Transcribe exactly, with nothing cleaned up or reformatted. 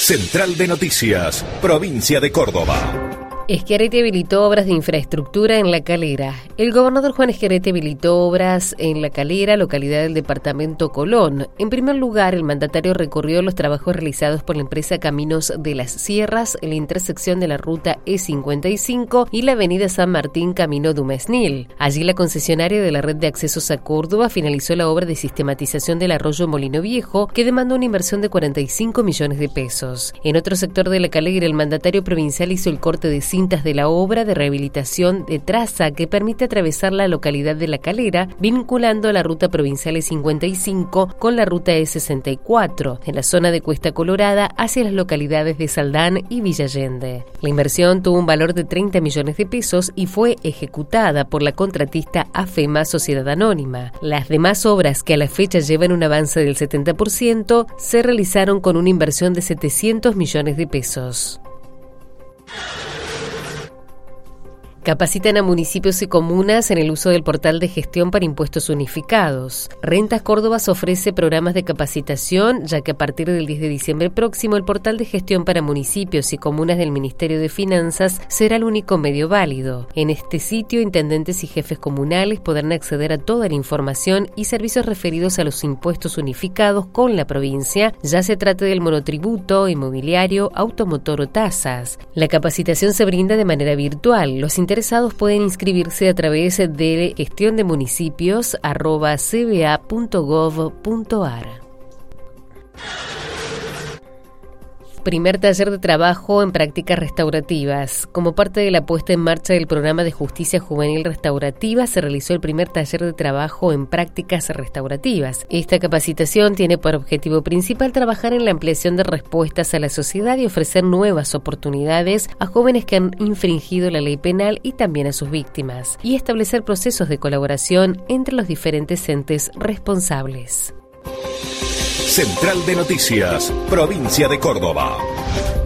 Central de Noticias, Provincia de Córdoba. Schiaretti habilitó obras de infraestructura en La Calera. El gobernador Juan Schiaretti habilitó obras en La Calera, localidad del departamento Colón. En primer lugar, el mandatario recorrió los trabajos realizados por la empresa Caminos de las Sierras en la intersección de la ruta E cincuenta y cinco y la avenida San Martín Camino Dumesnil. Allí la concesionaria de la red de accesos a Córdoba finalizó la obra de sistematización del arroyo Molino Viejo, que demandó una inversión de cuarenta y cinco millones de pesos. En otro sector de La Calera, el mandatario provincial hizo el corte de cintas de la obra de rehabilitación de traza que permite atravesar la localidad de La Calera, vinculando la ruta provincial E cincuenta y cinco con la ruta E sesenta y cuatro, en la zona de Cuesta Colorada hacia las localidades de Saldán y Villa Allende. La inversión tuvo un valor de treinta millones de pesos y fue ejecutada por la contratista AFEMA Sociedad Anónima. Las demás obras, que a la fecha llevan un avance del setenta por ciento, se realizaron con una inversión de setecientos millones de pesos. Capacitan a municipios y comunas en el uso del portal de gestión para impuestos unificados. Rentas Córdoba ofrece programas de capacitación, ya que a partir del diez de diciembre próximo el portal de gestión para municipios y comunas del Ministerio de Finanzas será el único medio válido. En este sitio, intendentes y jefes comunales podrán acceder a toda la información y servicios referidos a los impuestos unificados con la provincia, ya se trate del monotributo, inmobiliario, automotor o tasas. La capacitación se brinda de manera virtual. Los interesados pueden inscribirse a través de gestión de municipios arroba c b a punto gov punto a r. Primer taller de trabajo en prácticas restaurativas. Como parte de la puesta en marcha del programa de justicia juvenil restaurativa, se realizó el primer taller de trabajo en prácticas restaurativas. Esta capacitación tiene por objetivo principal trabajar en la ampliación de respuestas a la sociedad y ofrecer nuevas oportunidades a jóvenes que han infringido la ley penal y también a sus víctimas, y establecer procesos de colaboración entre los diferentes entes responsables. Central de Noticias, Provincia de Córdoba.